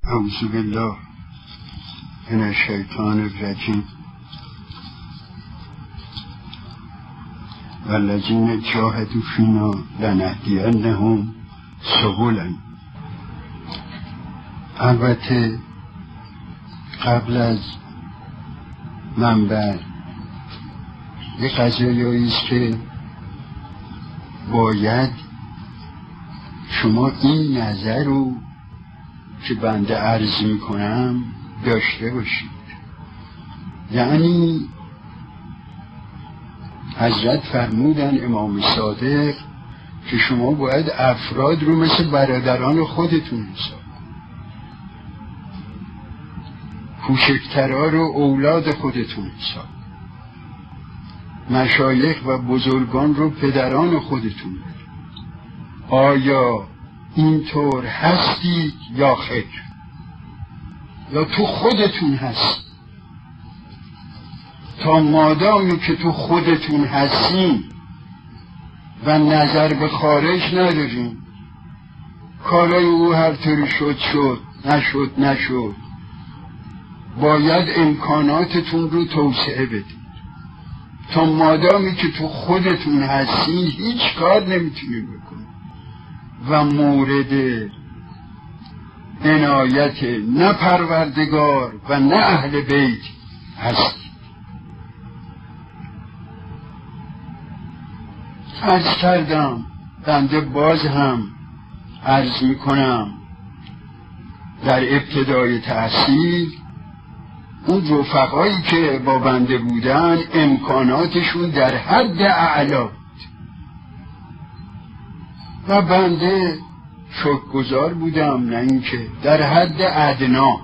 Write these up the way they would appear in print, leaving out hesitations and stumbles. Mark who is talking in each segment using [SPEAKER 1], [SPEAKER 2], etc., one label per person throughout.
[SPEAKER 1] اعوذ بالله من الشیطان الرجیم والذین جاهدوا فینا لنهدینهم سبلنا. البته قبل از منبر یه قضایایی است که باید شما این نظر رو که بنده عرض میکنم داشته باشید. یعنی حضرت فرمودن امام صادق که شما باید افراد رو مثل برادران خودتون حساب کنید، کوچکترها رو اولاد خودتون حساب کنید، مشایخ و بزرگان رو پدران خودتون. آیا اینطور هستید یا خیر؟ یا تو خودتون هست؟ تا مادامی که تو خودتون هستین و نظر به خارج ندارین، کارای او هر طوری شد نشد، باید امکاناتتون رو توسعه بدید. تا مادامی که تو خودتون هستین هیچ کار نمیتونید بکنید و مورد عنایت نه پروردگار و نه اهل بیت هستید. عرض کردم، بنده باز هم عرض میکنم، در ابتدای تحصیل اون رفقایی که با بنده بودن امکاناتشون در حد اعلا و بنده شکرگزار بودم، نه اینکه در حد ادنا.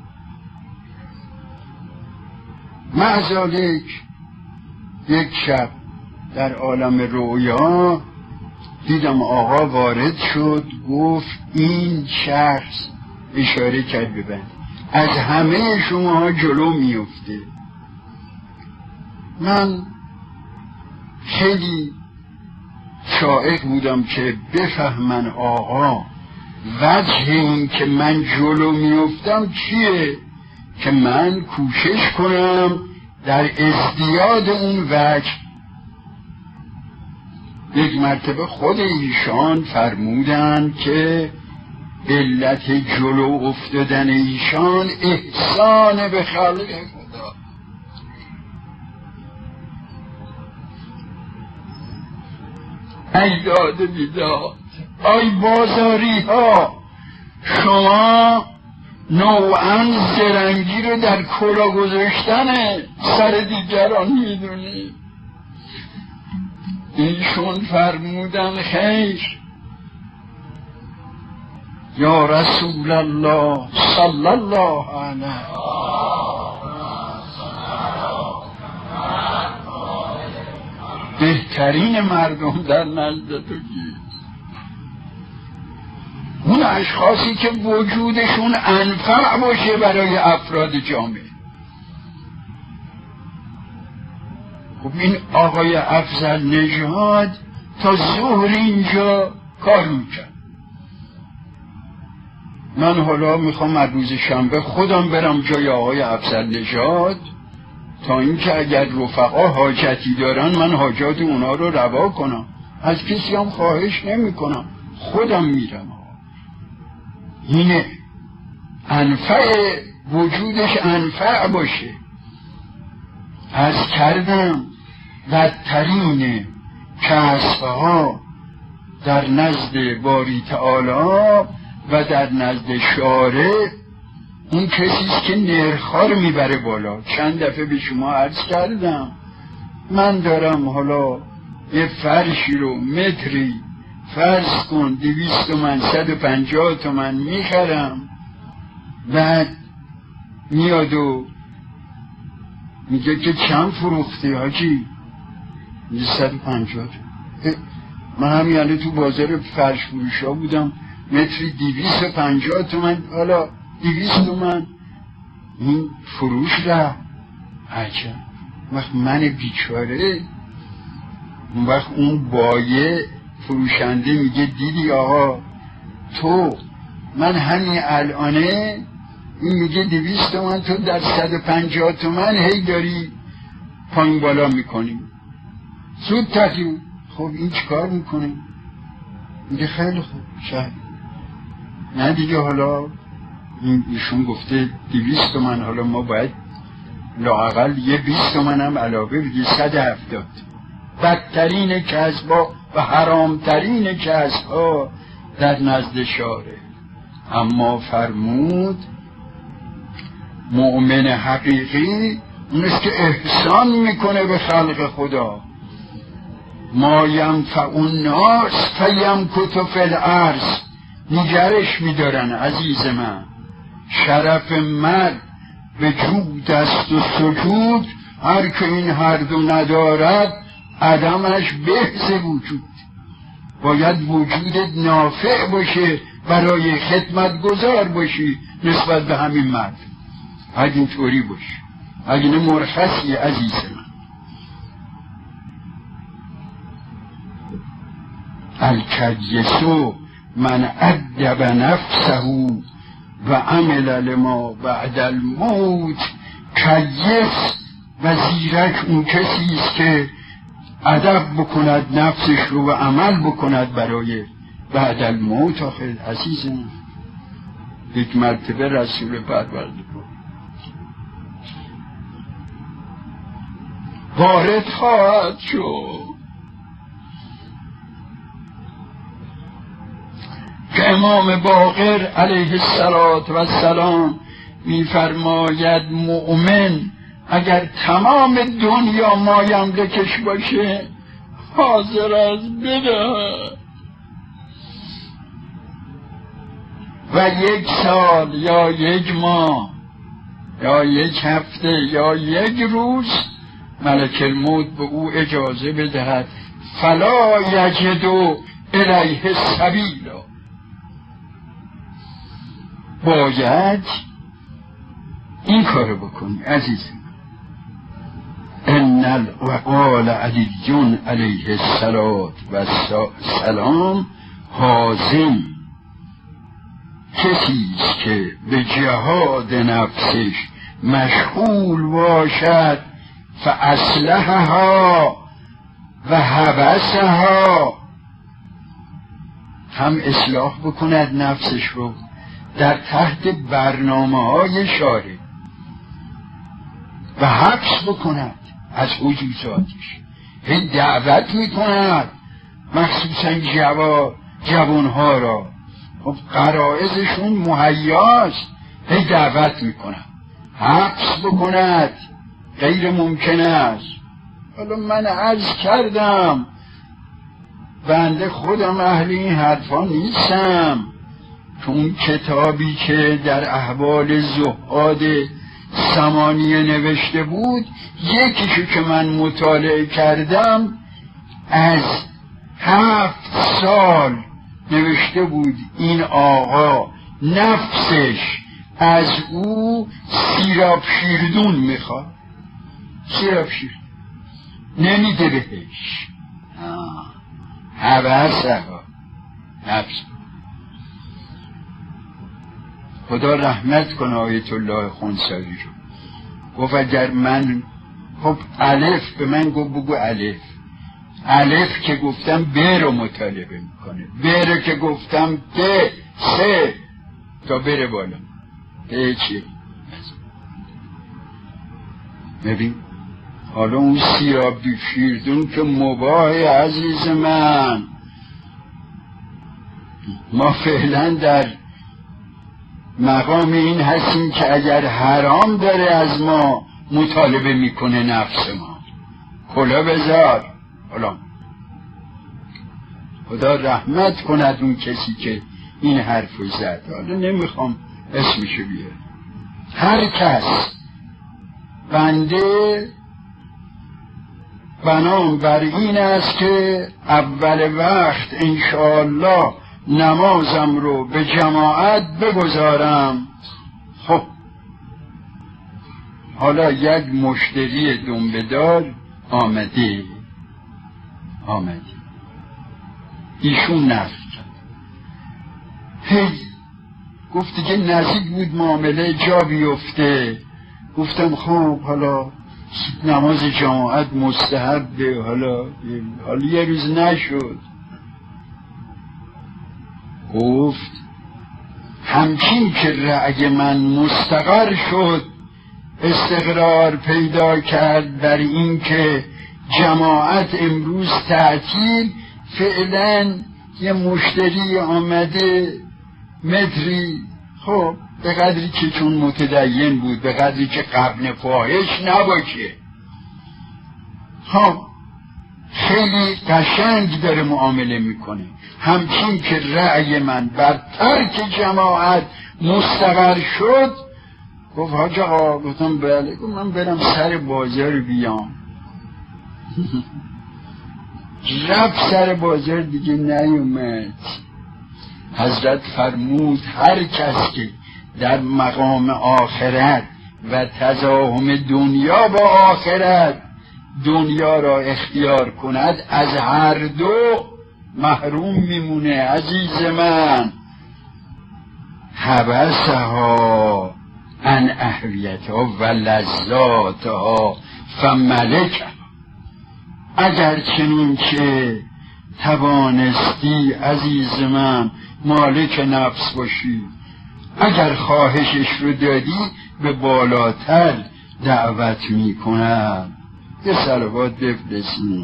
[SPEAKER 1] معذالک یک شب در عالم رویا دیدم آقا وارد شد، گفت این شخص، اشاره کرد به بنده، از همه شما جلو میفته. من خیلی شائق بودم که بفهمن آقا وجه این که من جلو میفتم چیه، که من کوشش کنم در ازدیاد اون وجه. یک مرتبه خود ایشان فرمودن که علت جلو افتادن ایشان احسان به خلق خدا. ای داد بیداد، ای بازاری ها، شما نوعا زرنگی رو در کلا گذاشتن سر دیگران میدونید. ایشون فرمودن خیر یا رسول الله صلی الله علیه بهترین مردم در نزد تو کی؟ اون اشخاصی که وجودشون انفع باشه برای افراد جامعه. خب این آقای افضل نژاد تا ظهر اینجا کار میکرد. من حالا میخوام از روز شنبه خودم برم جای آقای افضل نژاد، تا اینکه اگر رفقا حاجتی دارن من حاجات اونا رو روا کنم. از کسی هم خواهش نمی کنم، خودم میرم. اینه انفع وجودش انفع باشه. از کردم بدترین کسبها در نزد باری تعالی و در نزد شارع اون کسیست که نرخار میبره بالا. چند دفعه به شما عرض کردم، من دارم حالا یه فرشی رو متری فرض کن 200 تومن 150 تومن میخرم، بعد میاد و میگه که چند فروختی حاجی؟ 150. من هم یعنی تو بازار فرش فروش ها بودم، متری 250 تومن، حالا 200 تومن این فروش را عجب. وقت من بیچاره، اون وقت اون بایه فروشنده میگه دیدی آقا تو من همین الانه این میگه 200 تومن، تو در 150 تومن هی داری پایین بالا میکنی، سود تقییم. خب این چیکار میکنه؟ میگه خیلی خوب شاید نه دیگه، حالا ایشون گفته 200 تومن، حالا ما باید لااقل یه 20 تومن هم علاوه بگی، 170. بدترین کسبا و حرامترین کسبا در نزد شاره. اما فرمود مؤمن حقیقی اونست که احسان میکنه به خلق خدا. ما ینفع الناس فیمکث فی الارض. نگرش میدارن عزیز من، شرف مرد به جود است و سجود، هر که این هر دو ندارد عدمش بهز وجود. باید وجودت نافع باشه، برای خدمت گذار باشی نسبت به همین مرد. اگه اینطوری باشی، اگه نه مرخصی عزیز من. الکیسو من ادب نفسه و عمل لما بعد الموت. کیس و زیرک اون کسی است که ادب بکند نفسش رو و عمل بکند برای بعد الموت. آخر عزیزم یک مرتبه رسول پروردگار وارد خواهد شد که امام باقر علیه السلام میفرماید مؤمن اگر تمام دنیا مایملکش باشه حاضر از بده و 1 سال یا 1 ماه یا 1 هفته یا 1 روز ملک الموت به او اجازه بدهد فلا یجد الیه سبیلا. باید این کارو بکنی عزیزم. ان وقال علی علیه السلام حازم، کسیست که به جهاد نفسش مشغول باشد فاصلحها و حبسها، هم اصلاح بکند نفسش رو در تحت برنامه‌های شارع و حبس بکند از حجوزاتش. هی دعوت میکند مخصوصا جوانها را، خب غرایزشون مهیاست، هی دعوت میکند حبس بکند، غیر ممکن است. حالا من عرض کردم بنده خودم اهل این حرفا نیستم، تو اون کتابی که در احوال زهاد سمانیه نوشته بود، یکیشو که من مطالعه کردم از 7 سال نوشته بود این آقا نفسش از او سیراب شیردون میخواد، سیراب شیردون نمیده بهش، حوثه ها نفس. خدا رحمت کنه آیت الله خونساری رو. گفت اگر من خب الف به من گفت بگو الف که گفتم ب رو مطالبه میکنه، ب رو که گفتم ت سه تا بره بالا. چی؟ ببین حالا اون سیراب شیردون که مباه عزیز من، ما فعلا در مقام این هستیم که اگر حرام داره از ما مطالبه میکنه نفس ما، کلا بذار. حالا خدا رحمت کند اون کسی که این حرفو زد، حالا نمیخوام اسمشو بیارم. هر کس بنده بنام بر این است که اول وقت انشاءالله نمازم رو به جماعت بگذارم. خب حالا یک مشتری دنبه‌دار آمده ایشون نفت هی گفت دیگه نزدیک بود معامله جا بیفته. گفتم خب حالا نماز جماعت مستحبه، حالا یه روز نشد. گفت همچین که رأی من مستقر شد، استقرار پیدا کرد بر این که جماعت امروز تعطیل، فعلا یه مشتری آمده متری، خب به قدری که چون متدین بود، به قدری که قبل فاحش نباشه، خب خیلی قشنگ داره معامله میکنه. همچین که رأی من بر ترک جماعت مستقر شد، گفت حاج آقا. گفتم بله. گفت من برم سر بازار بیام. رفت سر بازار، دیگه نیومد. حضرت فرمود هر کس که در مقام آخرت و تزاحم دنیا با آخرت دنیا را اختیار کند، از هر دو محروم میمونه. عزیز من، حبسها عن اهویتها و لذاتها فملکها. اگر چنین که توانستی عزیز من مالک نفس باشی، اگر خواهشش رو دادی به بالاتر دعوت میکنم. یه صلوات بفرستیم.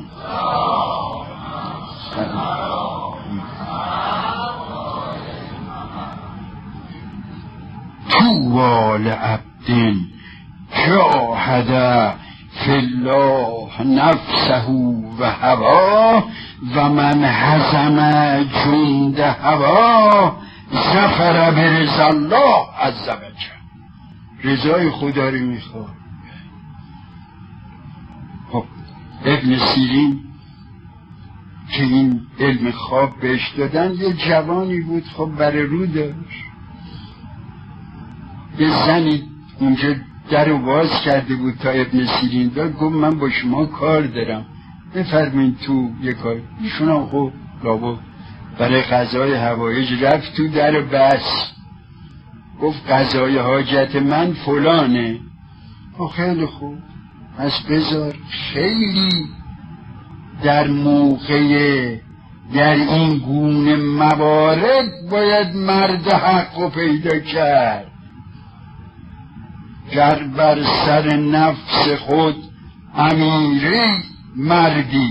[SPEAKER 1] طوبی لعبد جاهد فی الله نفسه و هواه و من هزم جند هواه ظفر برضا الله عز و جل. رضای خدا رو میخواد. خب ابن سیرین که این علم خواب بهش دادن، یه جوانی بود، خب برای رو داشت. یه زنی اونجا در رو باز کرده بود تا ابن سیرین داد. گفت من با شما کار دارم، بفرمین تو یه کار. ایشون هم خب لابد برای قضای حوایج رفت تو در بس. گفت قضای حاجت من فلانه. خیلی خوب، پس بذار. خیلی در موقع در این گونه موارد باید مرد حق رو پیدا کرد. گر بر سر نفس خود امیری مردی.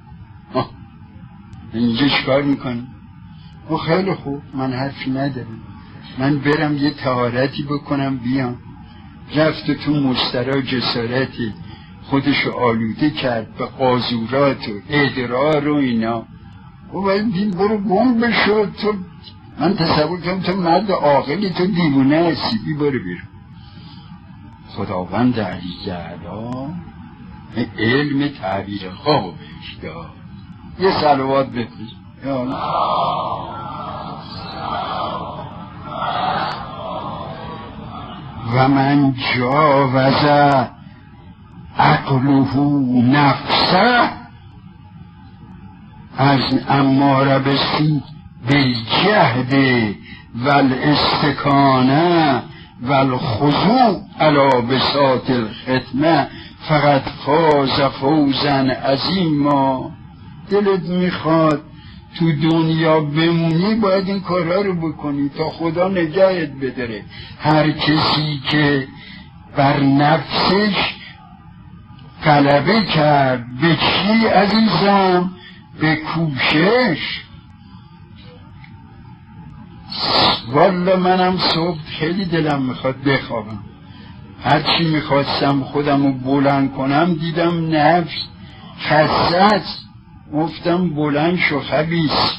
[SPEAKER 1] اینجا چکار میکنی؟ خیلی خوب، من حرفی ندارم، من برم یه طهارتی بکنم بیام. رفت تو مسترا جسارتی خودشو آلوده کرد به قاذورات و ادرار و اینا. و ولی برو گم بشد. تو من تصور کنم تو مرد عاقلی، تو دیوونه هستی، بی برو بیرون. خداوند علی جلاله علم تعبیر خواب بهش داد. یه صلوات بفرست. یا الله. و من جاوز عقله نفسه از اماره بسی بالجهد والاستکانه والخضوع علی بساط الختمه فقط فاز فوزا عظیما. دلت میخواد تو دنیا بمونی، باید این کارها رو بکنی تا خدا نگهت بداره. هر کسی که بر نفسش غلبه کرد، به چی عزیزم؟ به کوشش. والا منم صبح خیلی دلم میخواد بخوابم، هرچی میخواستم خودم رو بلند کنم دیدم نفس خسته است. گفتم بلند شو خبیث.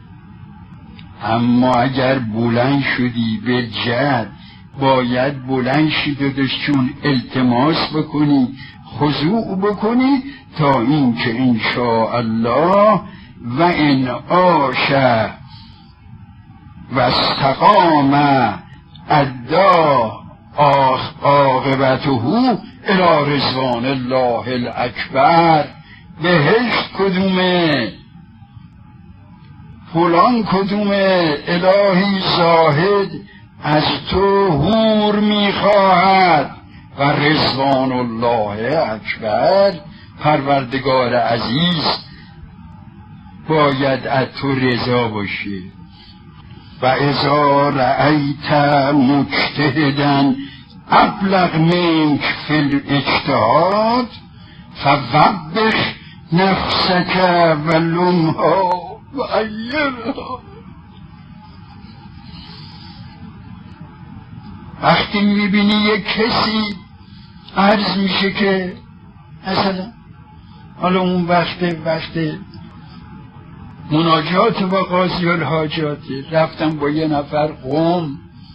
[SPEAKER 1] اما اگر بلند شدی به جد، باید بلند شی دادش، چون التماس بکنی، خضوع بکنی، تا این که انشاءالله و ان عاش و استقام ادا عاقبته الی رضوان الله الاکبر. بهشت کدومه؟ فلان کدومه؟ الهی زاهد از تو حور میخواهد و رضوان الله اکبر، پروردگار عزیز باید از تو رضا باشه. و اذا رأیت مجتهدا ابلغ منک فی الاجتهاد فوبخ نفسک و لمها و عیرها. وقتی میبینی یک کسی عرض میشه که مثلا حالا اون وقت مناجات با قاضی الحاجاته، رفتم با یه نفر قوم،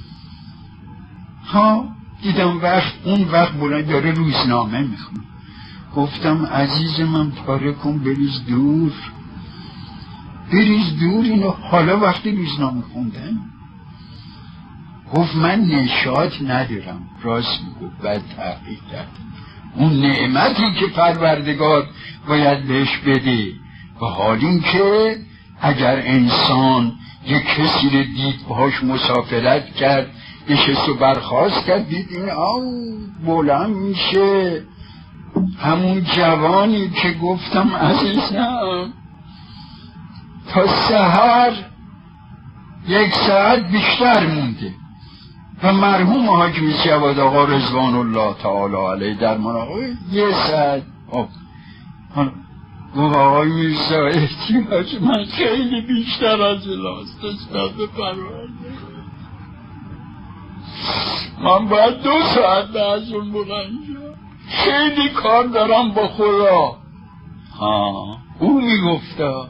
[SPEAKER 1] دیدم اون وقت بلند داره روزنامه میخونه. گفتم عزیز من پاره کن بریز دور اینو، حالا وقتی روزنامه خوندن. گفت من نشاط ندارم. راست میگفت. بعد تحقیق کرد اون نعمتی که پروردگار باید بهش بده، و حال این که اگر انسان یک کسی رو دید باهاش مسافرت کرد، نشست و برخاست کرد، دید این بلند میشه، همون جوانی که گفتم عزیزم تا سحر 1 ساعت بیشتر مونده و مرحوم حاکم جواد آقا رضوان الله تعالی علیه در مراقبه 1 ساعت. گفت آقای میرزا احتیاج من خیلی بیشتر از الاست نسبت به پروردگار، من باید 2 ساعت از اون بلند شم، خیلی کار دارم با خدا. او میگفتا.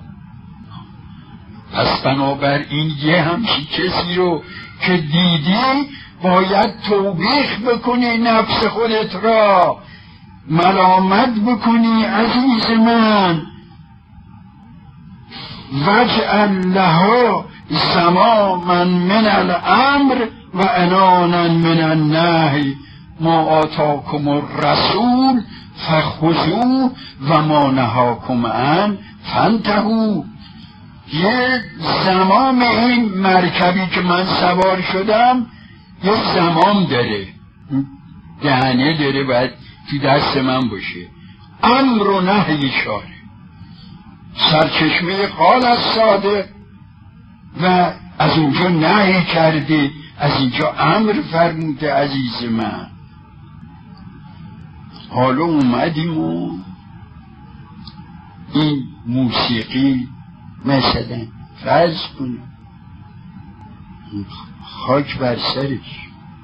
[SPEAKER 1] پس بنابراین یه همچی کسی رو که دیدی باید توبیخ بکنی، نفس خودت را ملامت بکنی عزیز من. وجعل لها زماما من الامر و انانا من النهی ما آتاکم الرسول فخذوه و ما نهاکم عنه فانتهوا. یه زمام این مرکبی که من سوار شدم یه زمام داره، دهنه داره، باید تو دست من باشه. امر و نهی شاره، سرچشمه قال از صادق و از اونجا نهی کرده، از اینجا امر فرموده. عزیز من حالا اومدیم و این موسیقی مثلا فرض کنیم خاک بر سرش،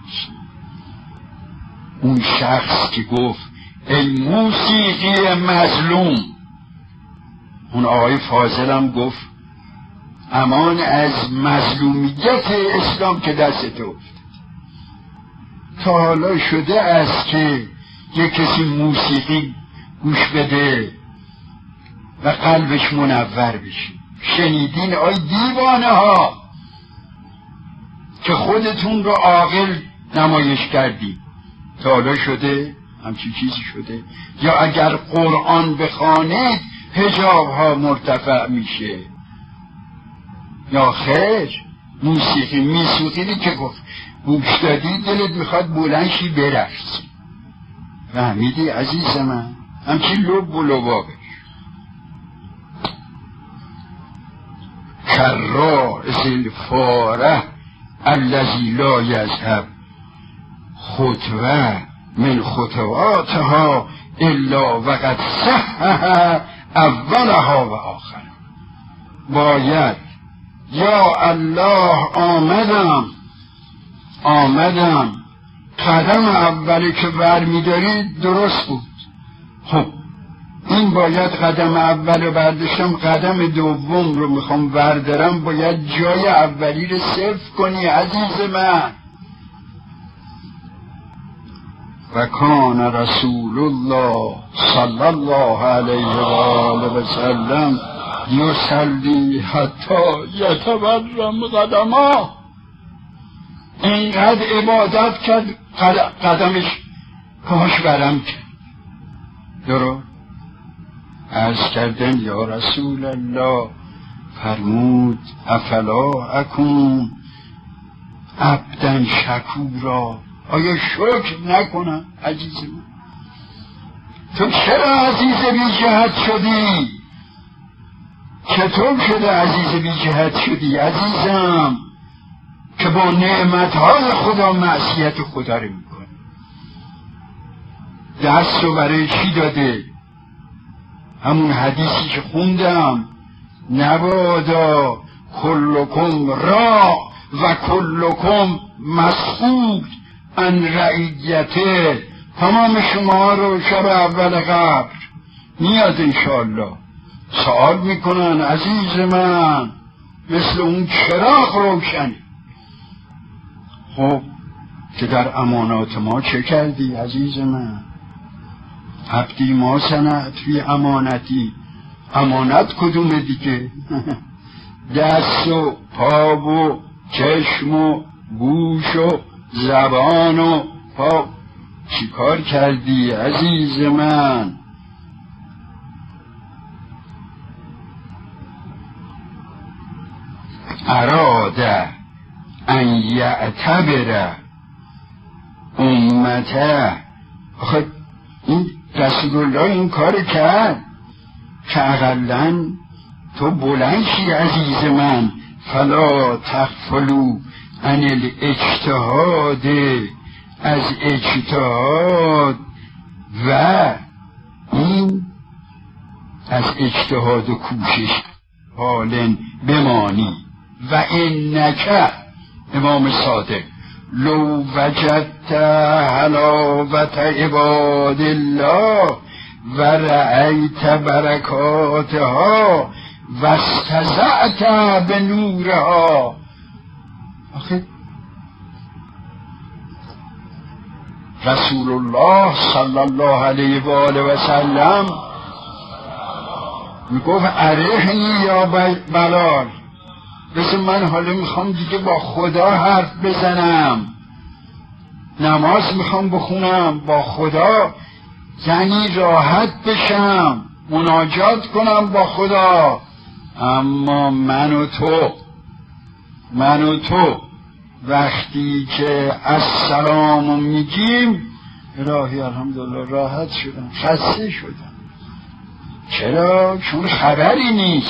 [SPEAKER 1] اون شخص که گفت ای موسیقی مظلوم، اون آقای فاضلم گفت امان از مظلومیت اسلام که دست تو افتاد. تا حالا شده است که یک کسی موسیقی گوش بده و قلبش منور بشه؟ شنیدین آی دیوانه ها که خودتون رو عاقل نمایش کردی؟ تا حالا شده همچی چیزی شده؟ یا اگر قرآن بخوانید حجاب ها مرتفع میشه؟ یا خیر موسیقی میسوقیدی که گوش دادی دلت میخواد بلندشی برقصی. فهمیدی عزیز من؟ همچی لب و لبابش کرائز الفاره الذی لا یذهب خطوه من خطواتها الا وقد صحح اولها و آخرها. باید یا الله آمدم قدم اولی که برمیدارید درست بود. خب این باید قدم اول برداشتم، قدم دوم رو میخوام بردارم، باید جای اولی رو صرف کنی عزیز من. و کان رسول الله صلی الله علیه و آله و سلم یصلی حتی یتورم قدما. اینقدر عبادت کرد قدمش پاش برم کرد. درست عرض کردن یا رسول الله، فرمود افلا اکون عبدن شکورا. آیا شکر نکنم عزیز من؟ تو چرا عزیز بی جهت شدی؟ چطور شده عزیز بی جهت شدی عزیزم که با نعمتهای خدا معصیت خدا رو میکنی؟ دست رو برای چی داده؟ همون حدیثی که خوندم، نبادا کلکم را و کلکم مسئول عن رعیته. تمام شما رو شب اول قبر میاد انشاءالله سوال میکنن عزیز من، مثل اون چراغ روشنی. خب که در امانات ما چه کردی عزیز من؟ عبدی ما صنعت فی امانتی. امانت کدومه دیگه؟ دست و پا و چشم و گوش و زبان و پا چی کار کردی عزیز من؟ اراده ان یعتبر امته. آخه این رسول الله این کار کرد که اقلن تو بلند شی عزیز من. فلا تغفلوا عن الاجتهاد، از اجتهاد، و این از اجتهاد و کوشش حالن بمانی. و انک امام صادق لو وجدت حلاوت عباد الله و رأیت برکاتها و استزعت به نورها. آخه رسول الله صلی الله علیه و آله و سلم میگفت ارحنی یا بلال، بس من حالا میخوام دیگه با خدا حرف بزنم، نماز میخوام بخونم با خدا، یعنی راحت بشم، مناجات کنم با خدا. اما من و تو وقتی که السلام میگیم الهی الحمدلله راحت شدم، خسته شدم. چرا؟ چون خبری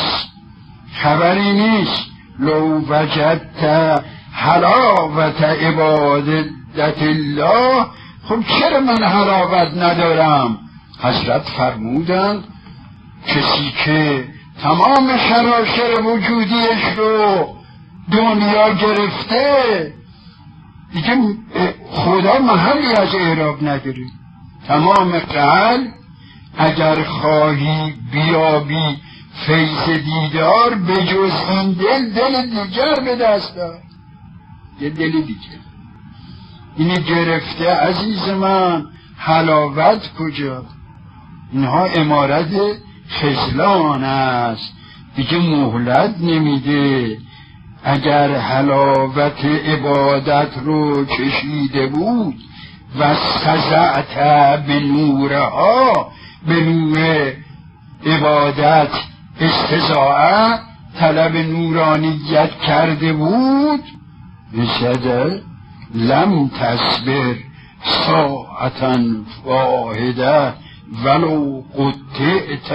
[SPEAKER 1] نیست. لو وجدت حلاوت عبادت الله. خب چرا من حلاوت ندارم؟ حضرت فرمودند کسی که تمام شراشر وجودیش رو دنیا گرفته دیگه خدا محلی از اعراب نداره. تمام قلب اگر خواهی بیابی فیض دیدار به جز این دل دیگر به دست دار. یه دل دیگر اینه گرفته عزیز من، حلاوت کجا؟ اینها امارت خذلان است، دیگه مهلت نمیده. اگر حلاوت عبادت رو چشیده بود و استزعت به نورها، به نور عبادت استزاعه طلب نورانیت کرده بود، نشده لم تصبر ساعتا واحده ولو قطعت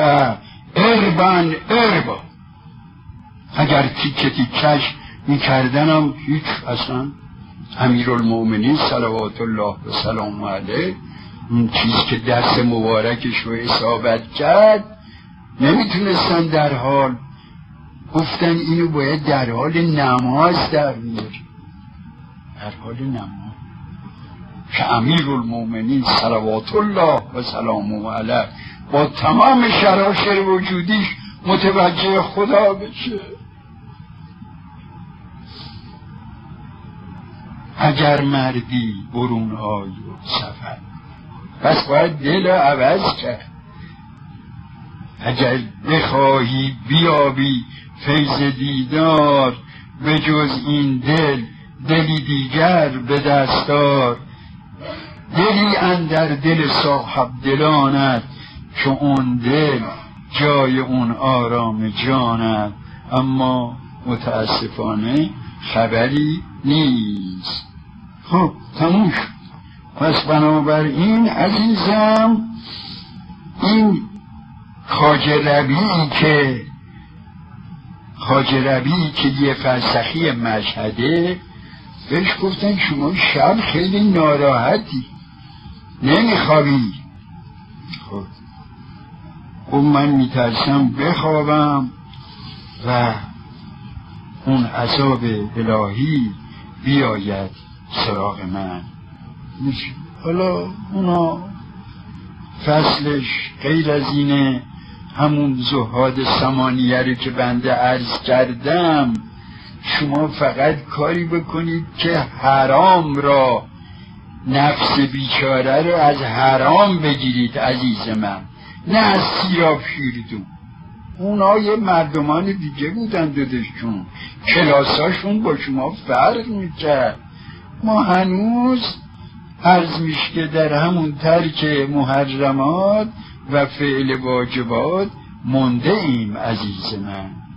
[SPEAKER 1] اربا. اگر تیکش میکردنم هیچ، اصلا امیرالمومنین صلوات الله و سلام علیه اون چیز که دست مبارکش رو اصابت کرد نمیتونستن در حال، گفتن اینو باید در حال نماز در میاری، در حال نماز که امیرالمومنین صلوات الله و سلام علیه با تمام شراشر وجودیش متوجه خدا بشه. اگر مردی برون آی و سفر، پس باید دل عوض کرد. اگر بخواهی بیابی فیض دیدار به جز این دلی دیگر به دستار. دلی اندر دل صاحب دلانت که اون دل جای اون آرام جانت. اما متاسفانه خبری نیست. خب تموم شد. پس بنابراین عزیزم این خواجه ربیعی که یه فرسخی مشهده، بهش گفتن شما شب خیلی ناراحتی، نمیخوابی. خب من میترسم بخوابم و اون عذاب الهی بیاید سراغ من. حالا اونا فصلش غیر از اینه، همون زهاد ثمانیه رو که بنده عرض کردم، شما فقط کاری بکنید که حرام را، نفس بیچاره رو از حرام بگیرید عزیز من، نه از سیراب شیردون. اونا یه مردمان دیگه بودن دادشون، کلاساشون با شما فرق میکرد. ما هنوز عرض میشه که در همون ترک محرمات و فعل واجبات مونده ایم عزیز من.